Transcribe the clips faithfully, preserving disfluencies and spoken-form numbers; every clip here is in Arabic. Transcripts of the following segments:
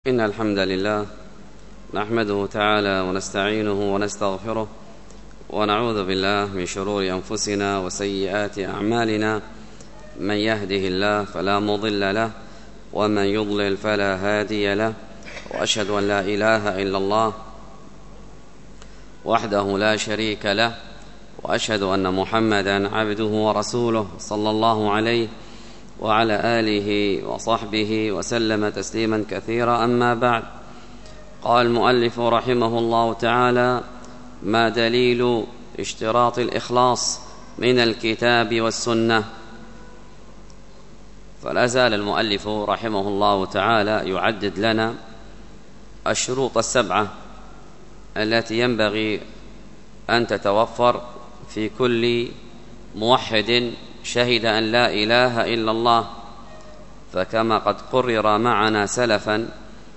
إن الحمد لله نحمده تعالى ونستعينه ونستغفره ونعوذ بالله من شرور أنفسنا وسيئات أعمالنا. من يهده الله فلا مضل له ومن يضلل فلا هادي له، وأشهد أن لا إله إلا الله وحده لا شريك له، وأشهد أن محمدا عبده ورسوله صلى الله عليه وعلى آله وصحبه وسلم تسليما كثيرا. أما بعد، قال المؤلف رحمه الله تعالى: ما دليل اشتراط الإخلاص من الكتاب والسنة؟ فلا زال المؤلف رحمه الله تعالى يعدد لنا الشروط السبعة التي ينبغي أن تتوفر في كل موحد شهد أن لا إله إلا الله. فكما قد قرر معنا سلفا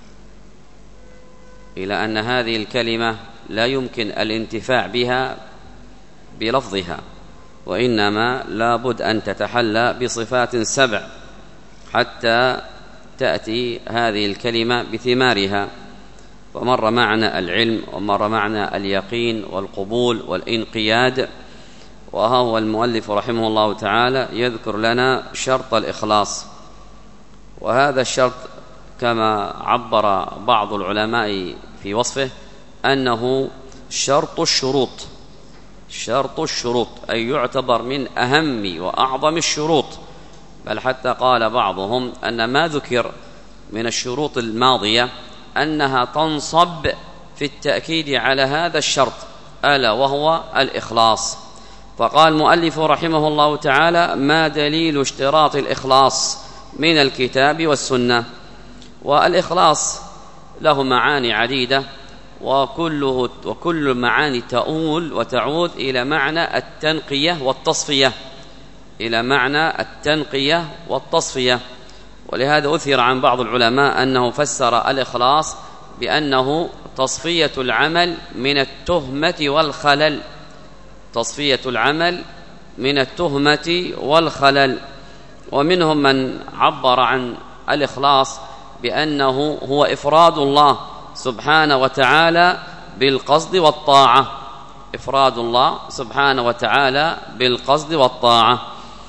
إلى أن هذه الكلمة لا يمكن الانتفاع بها بلفظها، وإنما لابد أن تتحلى بصفات سبع حتى تأتي هذه الكلمة بثمارها. ومر معنا العلم، ومر معنا اليقين والقبول والانقياد، وها هو المؤلف رحمه الله تعالى يذكر لنا شرط الإخلاص. وهذا الشرط كما عبر بعض العلماء في وصفه أنه شرط الشروط، شرط الشروط أي يعتبر من أهم وأعظم الشروط، بل حتى قال بعضهم أن ما ذكر من الشروط الماضية أنها تنصب في التأكيد على هذا الشرط، ألا وهو الإخلاص. فقال المؤلف رحمه الله تعالى: ما دليل اشتراط الإخلاص من الكتاب والسنة؟ والإخلاص له معاني عديدة، وكله وكل معاني تؤول وتعود إلى معنى التنقية والتصفية، إلى معنى التنقية والتصفية. ولهذا أثر عن بعض العلماء أنه فسر الإخلاص بأنه تصفية العمل من التهمة والخلل، تصفية العمل من التهمة والخلل. ومنهم من عبر عن الإخلاص بأنه هو إفراد الله سبحانه وتعالى بالقصد والطاعة، إفراد الله سبحانه وتعالى بالقصد والطاعة.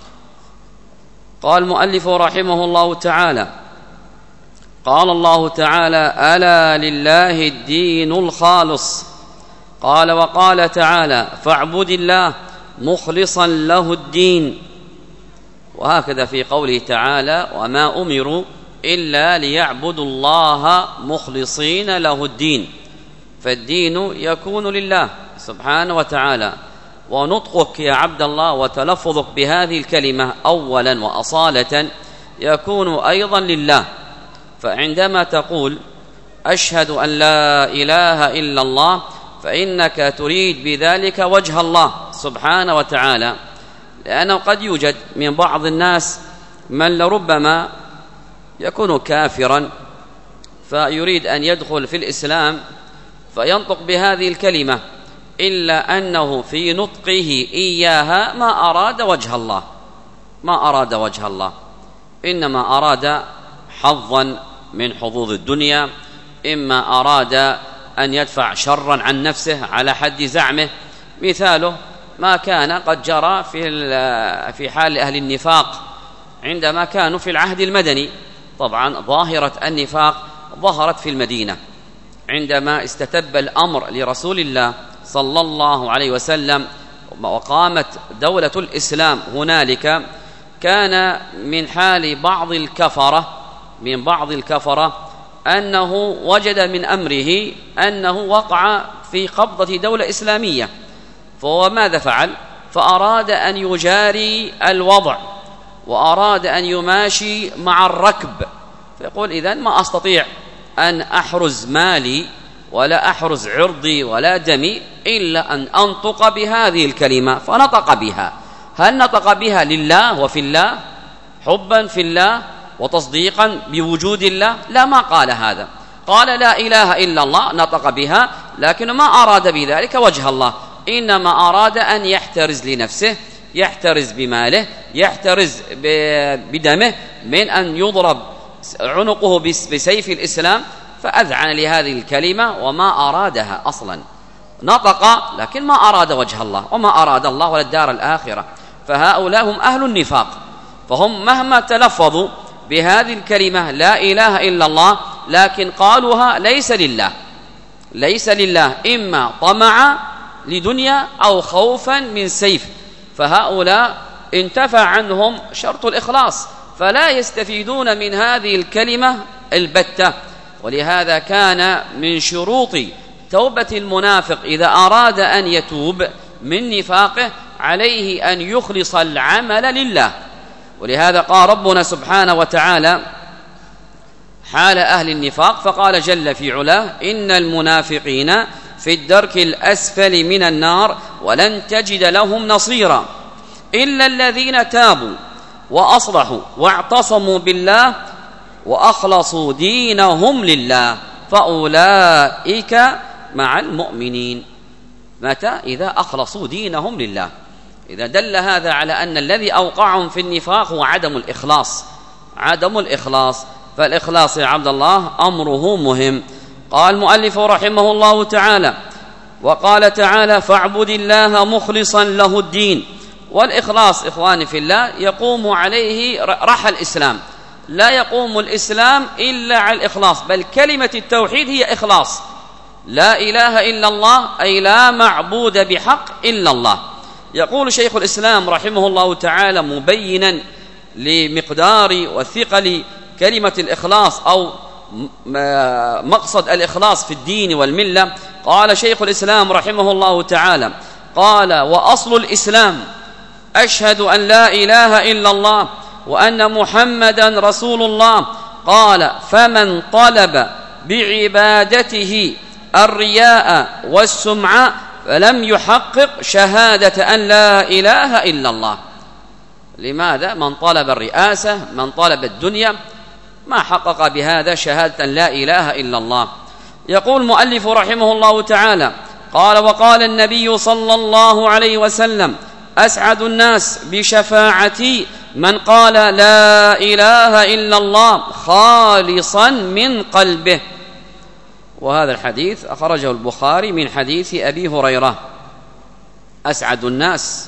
قال المؤلف رحمه الله تعالى: قال الله تعالى: ألا لله الدين الخالص. قال وقال تعالى: فاعبد الله مخلصا له الدين. وهكذا في قوله تعالى: وما أمروا إلا ليعبدوا الله مخلصين له الدين. فالدين يكون لله سبحانه وتعالى، ونطقك يا عبد الله وتلفظك بهذه الكلمة أولا وأصالة يكون أيضا لله. فعندما تقول أشهد أن لا إله إلا الله فإنك تريد بذلك وجه الله سبحانه وتعالى، لأنه قد يوجد من بعض الناس من لربما يكون كافرا فيريد أن يدخل في الإسلام فينطق بهذه الكلمة، إلا أنه في نطقه إياها ما أراد وجه الله، ما أراد وجه الله، إنما أراد حظا من حظوظ الدنيا، إما أراد أن يدفع شرا عن نفسه على حد زعمه. مثاله ما كان قد جرى في في حال أهل النفاق عندما كانوا في العهد المدني. طبعا ظاهرة النفاق ظهرت في المدينة عندما استتب الأمر لرسول الله صلى الله عليه وسلم وقامت دولة الإسلام هنالك. كان من حال بعض الكفرة من بعض الكفرة أنه وجد من أمره أنه وقع في قبضة دولة إسلامية، فهو ماذا فعل؟ فأراد أن يجاري الوضع وأراد أن يماشي مع الركب، فيقول إذن ما أستطيع أن أحرز مالي ولا أحرز عرضي ولا دمي إلا أن أنطق بهذه الكلمة. فنطق بها. هل نطق بها لله وفي الله، حبا في الله وتصديقا بوجود الله؟ لا، ما قال هذا. قال لا إله إلا الله، نطق بها، لكن ما أراد بذلك وجه الله، إنما أراد أن يحترز لنفسه، يحترز بماله، يحترز بدمه من أن يضرب عنقه بسيف الإسلام فأذعن لهذه الكلمة وما أرادها أصلا، نطق لكن ما أراد وجه الله وما أراد الله ولا الدار الآخرة. فهؤلاء هم أهل النفاق، فهم مهما تلفظوا بهذه الكلمة لا إله إلا الله لكن قالوها ليس لله، ليس لله، إما طمع لدنيا أو خوفا من سيف، فهؤلاء انتفى عنهم شرط الإخلاص، فلا يستفيدون من هذه الكلمة البتة. ولهذا كان من شروط توبة المنافق إذا أراد أن يتوب من نفاقه عليه أن يخلص العمل لله. ولهذا قال ربنا سبحانه وتعالى حال أهل النفاق فقال جل في علاه إن المنافقين في الدرك الأسفل من النار ولن تجد لهم نصيرا إلا الذين تابوا وأصلحوا واعتصموا بالله وأخلصوا دينهم لله فأولئك مع المؤمنين. متى؟ إذا أخلصوا دينهم لله. إذا دل هذا على أن الذي أوقعهم في النفاق هو عدم الإخلاص، عدم الإخلاص. فالإخلاص يا عبد الله أمره مهم. قال المؤلف رحمه الله تعالى وقال تعالى فاعبد الله مخلصا له الدين. والإخلاص إخواني في الله يقوم عليه رحى الإسلام، لا يقوم الإسلام إلا على الإخلاص، بل كلمة التوحيد هي إخلاص، لا إله إلا الله أي لا معبود بحق إلا الله. يقول شيخ الإسلام رحمه الله تعالى مبينا لمقدار وثقل كلمة الإخلاص أو مقصد الإخلاص في الدين والملة، قال شيخ الإسلام رحمه الله تعالى قال وأصل الإسلام أشهد أن لا إله إلا الله وأن محمدا رسول الله. قال فمن طلب بعبادته الرياء والسمعة فلم يحقق شهادة أن لا إله إلا الله. لماذا؟ من طلب الرئاسة، من طلب الدنيا، ما حقق بهذا شهادة لا إله إلا الله. يقول المؤلف رحمه الله تعالى قال وقال النبي صلى الله عليه وسلم أسعد الناس بشفاعتي من قال لا إله إلا الله خالصا من قلبه. وهذا الحديث أخرجه البخاري من حديث أبي هريرة. أسعد الناس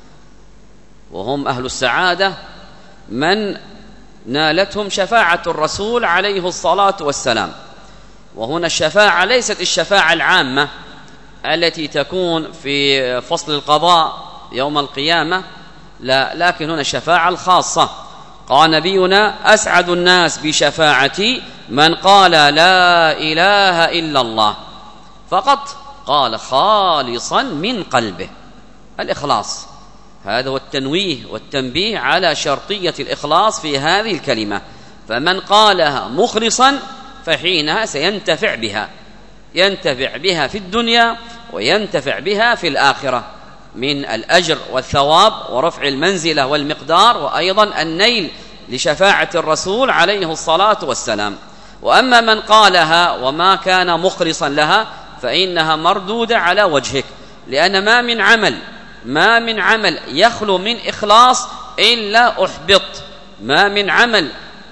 وهم أهل السعادة من نالتهم شفاعة الرسول عليه الصلاة والسلام. وهنا الشفاعة ليست الشفاعة العامة التي تكون في فصل القضاء يوم القيامة، لا، لكن هنا الشفاعة الخاصة. قال نبينا أسعد الناس بشفاعتي من قال لا إله إلا الله، فقط قال خالصا من قلبه. الإخلاص هذا هو التنويه والتنبيه على شرطية الإخلاص في هذه الكلمة. فمن قالها مخلصا فحينها سينتفع بها، ينتفع بها في الدنيا وينتفع بها في الآخرة من الأجر والثواب ورفع المنزلة والمقدار، وأيضا النيل لشفاعة الرسول عليه الصلاة والسلام. وأما من قالها وما كان مخلصا لها فإنها مردودة على وجهك، لأن ما من عمل ما من عمل يخلو من إخلاص إلا أحبط، ما من عمل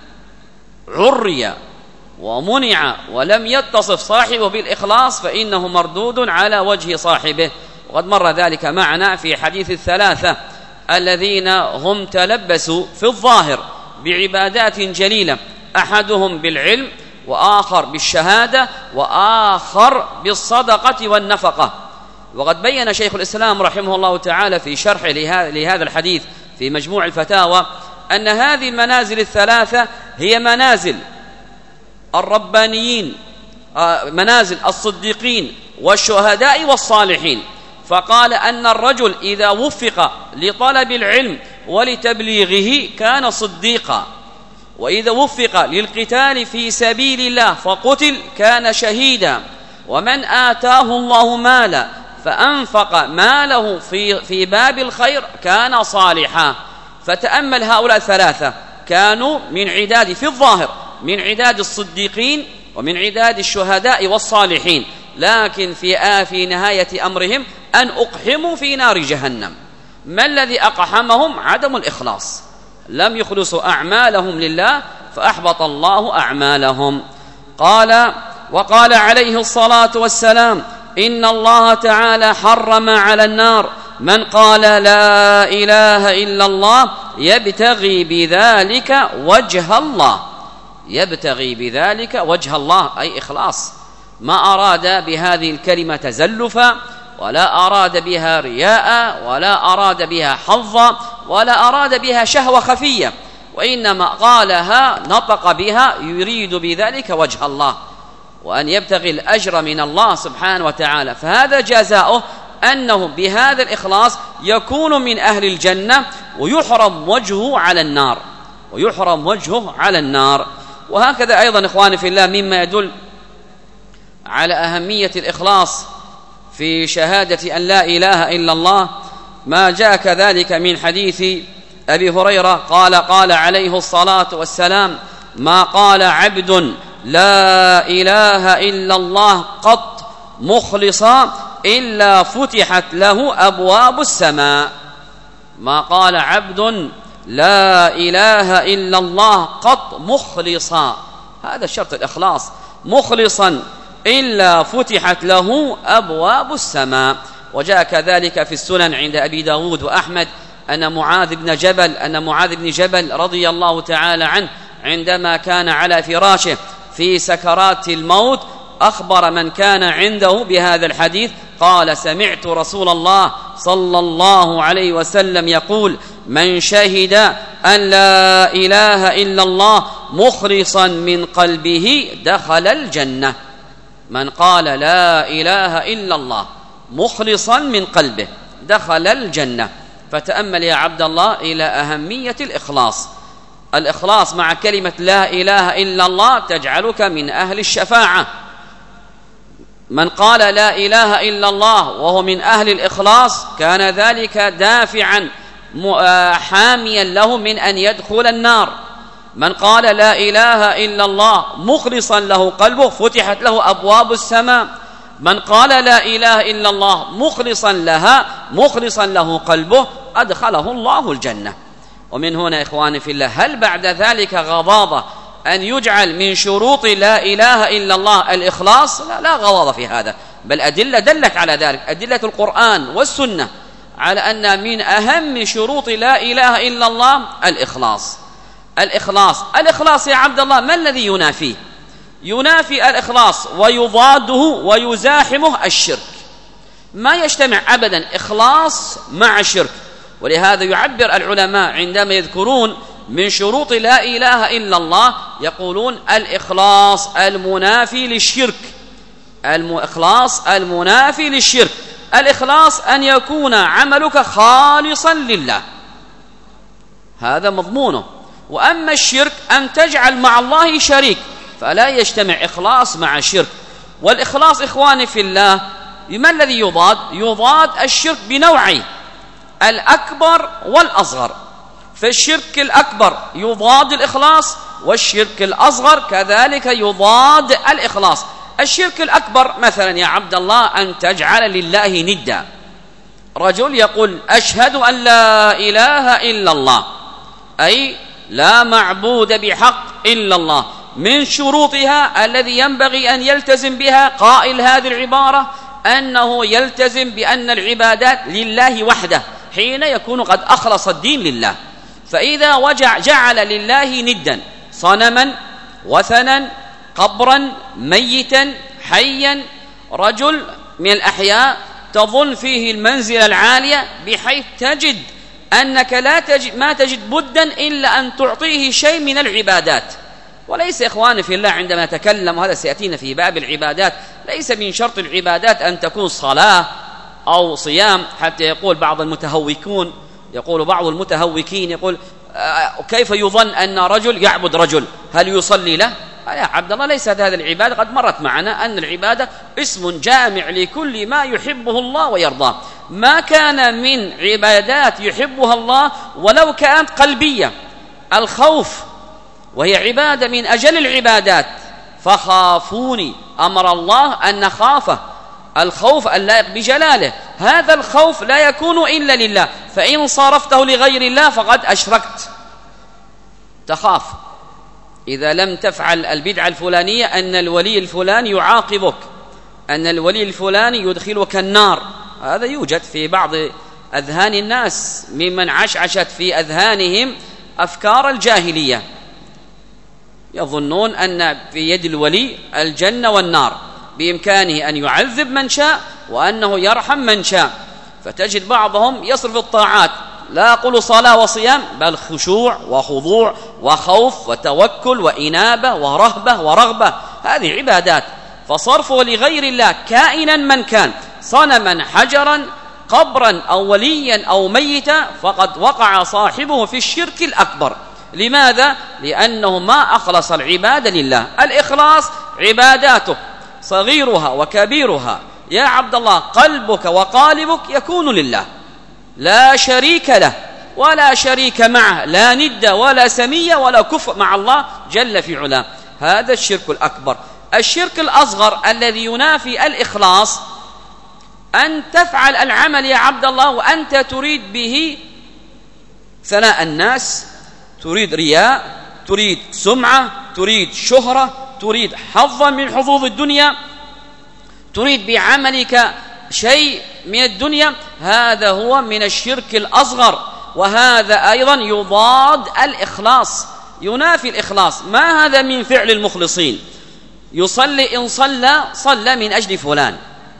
عري ومنع ولم يتصف صاحبه بالإخلاص فإنه مردود على وجه صاحبه. وقد مر ذلك معنا في حديث الثلاثة الذين هم تلبسوا في الظاهر بعبادات جليلة، أحدهم بالعلم وآخر بالشهادة وآخر بالصدقة والنفقة. وقد بين شيخ الإسلام رحمه الله تعالى في شرح لهذا الحديث في مجموع الفتاوى أن هذه المنازل الثلاثة هي منازل الربانيين، منازل الصديقين والشهداء والصالحين. فقال أن الرجل إذا وفق لطلب العلم ولتبليغه كان صديقا، وإذا وفق للقتال في سبيل الله فقتل كان شهيدا، ومن آتاه الله مالا فأنفق ماله في, في باب الخير كان صالحا. فتأمل هؤلاء الثلاثة كانوا من عداد في الظاهر من عداد الصديقين ومن عداد الشهداء والصالحين، لكن في آه في نهاية أمرهم أن أقحموا في نار جهنم. ما الذي أقحمهم؟ عدم الإخلاص، لم يخلصوا أعمالهم لله فأحبط الله أعمالهم. قال وقال عليه الصلاة والسلام: إن الله تعالى حرم على النار من قال لا إله إلا الله يبتغي بذلك وجه الله. يبتغي بذلك وجه الله أي إخلاص، ما أراد بهذه الكلمة تزلفا، ولا أراد بها رياء، ولا أراد بها حظا، ولا أراد بها شهوة خفية، وإنما قالها نطق بها يريد بذلك وجه الله، وأن يبتغي الأجر من الله سبحانه وتعالى. فهذا جزاؤه أنه بهذا الإخلاص يكون من أهل الجنة ويحرم وجهه على النار، ويحرم وجهه على النار. وهكذا أيضا إخواني في الله مما يدل على أهمية الإخلاص في شهادة أن لا إله إلا الله ما جاء كذلك من حديث أبي هريرة قال: قال عليه الصلاة والسلام: ما قال عبد لا إله إلا الله قط مخلصا إلا فتحت له أبواب السماء. ما قال عبد لا إله إلا الله قط مخلصا، هذا شرط الإخلاص، مخلصا إلا فتحت له أبواب السماء. وجاء كذلك في السنن عند أبي داود وأحمد أن معاذ بن جبل أن معاذ بن جبل رضي الله تعالى عنه عندما كان على فراشه في سكرات الموت أخبر من كان عنده بهذا الحديث قال: سمعت رسول الله صلى الله عليه وسلم يقول: من شهد أن لا إله إلا الله مخلصا من قلبه دخل الجنة. من قال لا إله إلا الله مخلصا من قلبه دخل الجنة. فتأمل يا عبد الله إلى أهمية الإخلاص. الإخلاص مع كلمة لا إله إلا الله تجعلك من أهل الشفاعة. من قال لا إله إلا الله وهو من أهل الإخلاص كان ذلك دافعا حاميا له من أن يدخل النار. من قال لا إله إلا الله مخلصا له قلبه فتحت له أبواب السماء. من قال لا إله إلا الله مخلصا لها مخلصا له قلبه أدخله الله الجنة. ومن هنا إخواني في الله، هل بعد ذلك غضاضة أن يجعل من شروط لا إله إلا الله الإخلاص؟ لا, لا غضاضة في هذا، بل أدلة دلت على ذلك، أدلة القرآن والسنة على أن من أهم شروط لا إله إلا الله الإخلاص. الإخلاص الإخلاص يا عبد الله ما الذي ينافيه؟ ينافي الإخلاص ويضاده ويزاحمه الشرك. ما يجتمع أبدا إخلاص مع شرك. ولهذا يعبر العلماء عندما يذكرون من شروط لا إله إلا الله يقولون الإخلاص المنافي للشرك. الإخلاص المنافي للشرك. الإخلاص أن يكون عملك خالصا لله، هذا مضمونه. وأما الشرك أن تجعل مع الله شريك، فلا يجتمع إخلاص مع شرك. والإخلاص إخواني في الله ما الذي يضاد؟ يضاد الشرك بنوعين: الأكبر والأصغر. فالشرك الأكبر يضاد الإخلاص، والشرك الأصغر كذلك يضاد الإخلاص. الشرك الأكبر مثلا يا عبد الله أن تجعل لله ندا. رجل يقول أشهد أن لا إله إلا الله، أي لا معبود بحق إلا الله. من شروطها الذي ينبغي أن يلتزم بها قائل هذه العبارة أنه يلتزم بأن العبادات لله وحده حين يكون قد أخلص الدين لله. فإذا وجع جعل لله ندا صنما وثنا قبرا ميتا حيا، رجل من الأحياء تظن فيه المنزلة العالية بحيث تجد أنك لا تجد ما تجد بدا إلا أن تعطيه شيء من العبادات. وليس إخواني في الله عندما نتكلم، وهذا سيأتينا في باب العبادات، ليس من شرط العبادات أن تكون صلاة أو صيام. حتى يقول بعض المتهوكون يقول بعض المتهوكين يقول كيف يظن أن رجل يعبد رجل هل يصلي له؟ يا عبد الله ليست هذه العبادة، قد مرت معنا أن العبادة اسم جامع لكل ما يحبه الله ويرضاه. ما كان من عبادات يحبها الله ولو كانت قلبية. الخوف وهي عبادة من أجل العبادات، فخافوني أمر الله أن نخافه، الخوف اللائق بجلاله. هذا الخوف لا يكون إلا لله، فإن صرفته لغير الله فقد أشركت. تخاف إذا لم تفعل البدعة الفلانية أن الولي الفلاني يعاقبك، أن الولي الفلاني يدخلك النار. هذا يوجد في بعض أذهان الناس ممن عشعشت في أذهانهم أفكار الجاهلية، يظنون أن في يد الولي الجنة والنار، بإمكانه أن يعذب من شاء وأنه يرحم من شاء. فتجد بعضهم يصرف الطاعات، لا أقول صلاة وصيام، بل خشوع وخضوع وخوف وتوكل وإنابة ورهبة ورغبة، هذه عبادات. فصرفه لغير الله كائنا من كان، صنما حجرا قبرا أو وليا أو ميتا، فقد وقع صاحبه في الشرك الأكبر. لماذا؟ لأنه ما أخلص العبادة لله. الإخلاص عباداته صغيرها وكبيرها يا عبد الله، قلبك وقالبك يكون لله، لا شريك له ولا شريك معه، لا ند ولا سمية ولا كفء مع الله جل في علاه. هذا الشرك الأكبر. الشرك الأصغر الذي ينافي الإخلاص أن تفعل العمل يا عبد الله وأنت تريد به ثناء الناس، تريد رياء، تريد سمعة، تريد شهرة، تريد حظا من حظوظ الدنيا، تريد بعملك شيء من الدنيا. هذا هو من الشرك الأصغر، وهذا أيضا يضاد الإخلاص، ينافي الإخلاص. ما هذا من فعل المخلصين؟ يصلي، إن صلى صلى من أجل فلان،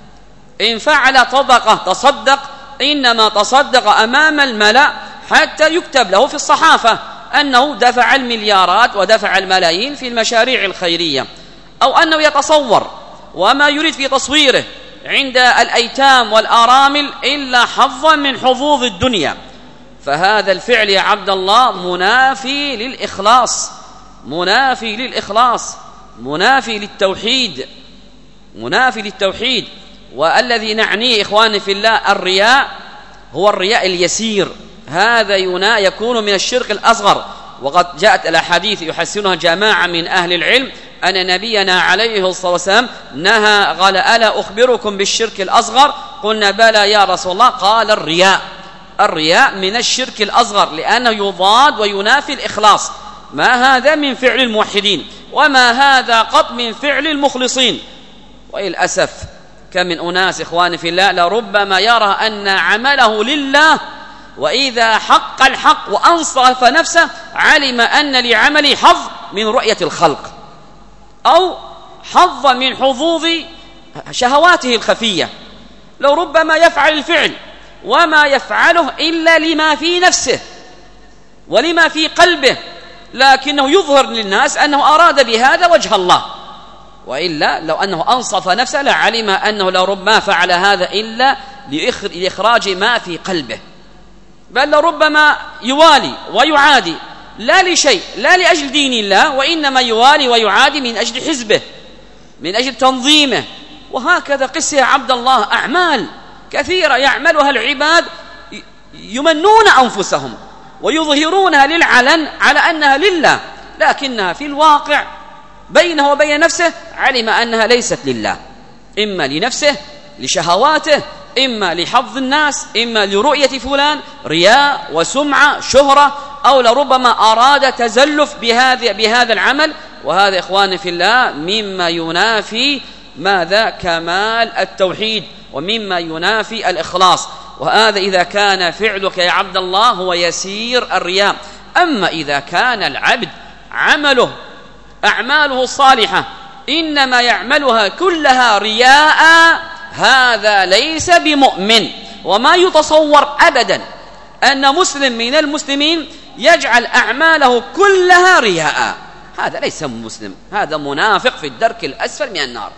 إن فعل صدقة تصدق، إنما تصدق أمام الملأ حتى يكتب له في الصحافة أنه دفع المليارات ودفع الملايين في المشاريع الخيرية، أو أنه يتصور وما يريد في تصويره عند الأيتام والآرامل إلا حظا من حظوظ الدنيا. فهذا الفعل يا عبد الله منافي للإخلاص، منافي للإخلاص، منافي للتوحيد، منافي للتوحيد. والذي نعنيه إخواني في الله الرياء هو الرياء اليسير، هذا ينا يكون من الشرك الأصغر. وقد جاءت الأحاديث يحسنها جماعة من أهل العلم أن نبينا عليه الصلاة والسلام نهى، قال: ألا أخبركم بالشرك الأصغر؟ قلنا: بلى يا رسول الله. قال: الرياء. الرياء من الشرك الأصغر، لأنه يضاد وينافي الإخلاص. ما هذا من فعل الموحدين، وما هذا قط من فعل المخلصين. وللأسف كم من أناس إخواني في الله لربما يرى أن عمله لله، وإذا حق الحق وأنصف نفسه علم أن لعمله حظ من رؤية الخلق، أو حظ من حظوظ شهواته الخفية. لو ربما يفعل الفعل وما يفعله إلا لما في نفسه ولما في قلبه، لكنه يظهر للناس أنه أراد بهذا وجه الله، وإلا لو أنه أنصف نفسه لعلم أنه لو ربما فعل هذا إلا لإخراج ما في قلبه، بل لربما يوالي ويعادي لا لشيء، لا لأجل دين الله، وإنما يوالي ويعادي من أجل حزبه، من أجل تنظيمه. وهكذا قس يا عبد الله أعمال كثيرة يعملها العباد يمنون أنفسهم ويظهرونها للعلن على أنها لله، لكنها في الواقع بينه وبين نفسه علم أنها ليست لله، إما لنفسه لشهواته، إما لحظ الناس، إما لرؤية فلان، رياء وسمعة شهرة، أو لربما أراد تزلف بهذا بهذا العمل. وهذا إخواني في الله مما ينافي ماذا؟ كمال التوحيد، ومما ينافي الإخلاص. وهذا إذا كان فعلك يا عبد الله هو يسير الرياء. أما إذا كان العبد عمله أعماله الصالحة إنما يعملها كلها رياء، هذا ليس بمؤمن. وما يتصور أبدا أن مسلم من المسلمين يجعل أعماله كلها رياء، هذا ليس مسلم، هذا منافق في الدرك الأسفل من النار.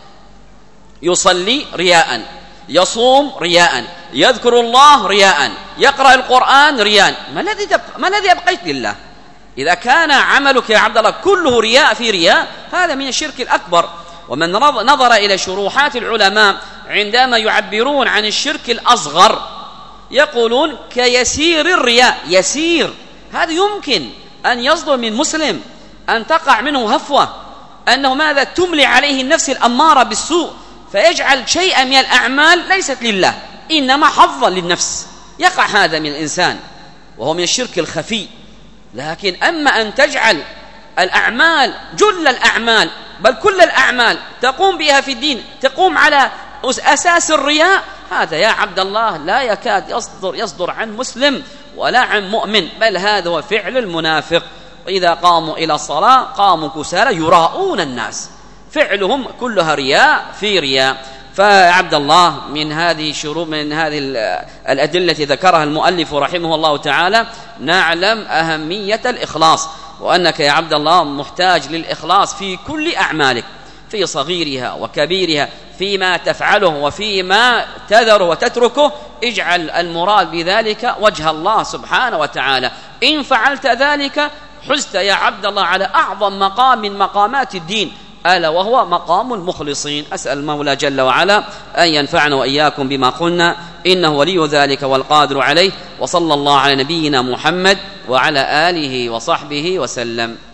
يصلي رياء، يصوم رياء، يذكر الله رياء، يقرأ القرآن رياء. ما الذي ما الذي أبقيت لله؟ إذا كان عملك يا عبد الله كله رياء في رياء، هذا من الشرك الأكبر. ومن نظر إلى شروحات العلماء عندما يعبرون عن الشرك الأصغر يقولون كيسير الرياء، يسير، هذا يمكن أن يصدر من مسلم، أن تقع منه هفوة، أنه ماذا؟ تملي عليه النفس الأمارة بالسوء، فيجعل شيئا من الأعمال ليست لله إنما حظا للنفس، يقع هذا من الإنسان وهو من الشرك الخفي. لكن أما أن تجعل الأعمال، جل الأعمال بل كل الأعمال تقوم بها في الدين تقوم على أساس الرياء، هذا يا عبد الله لا يكاد يصدر, يصدر عن مسلم ولا عن مؤمن، بل هذا هو فعل المنافق. وإذا قاموا إلى الصلاة قاموا كسالى يراءون الناس، فعلهم كلها رياء في رياء. فعبد الله من هذه شروط من هذه الأدلة التي ذكرها المؤلف رحمه الله تعالى نعلم أهمية الإخلاص، وأنك يا عبد الله محتاج للإخلاص في كل أعمالك، في صغيرها وكبيرها، فيما تفعله وفيما تذره وتتركه، اجعل المراد بذلك وجه الله سبحانه وتعالى. إن فعلت ذلك حزت يا عبد الله على أعظم مقام من مقامات الدين، ألا وهو مقام المخلصين. أسأل المولى جل وعلا أن ينفعنا وإياكم بما قلنا، إنه ولي ذلك والقادر عليه. وصلى الله على نبينا محمد وعلى آله وصحبه وسلم.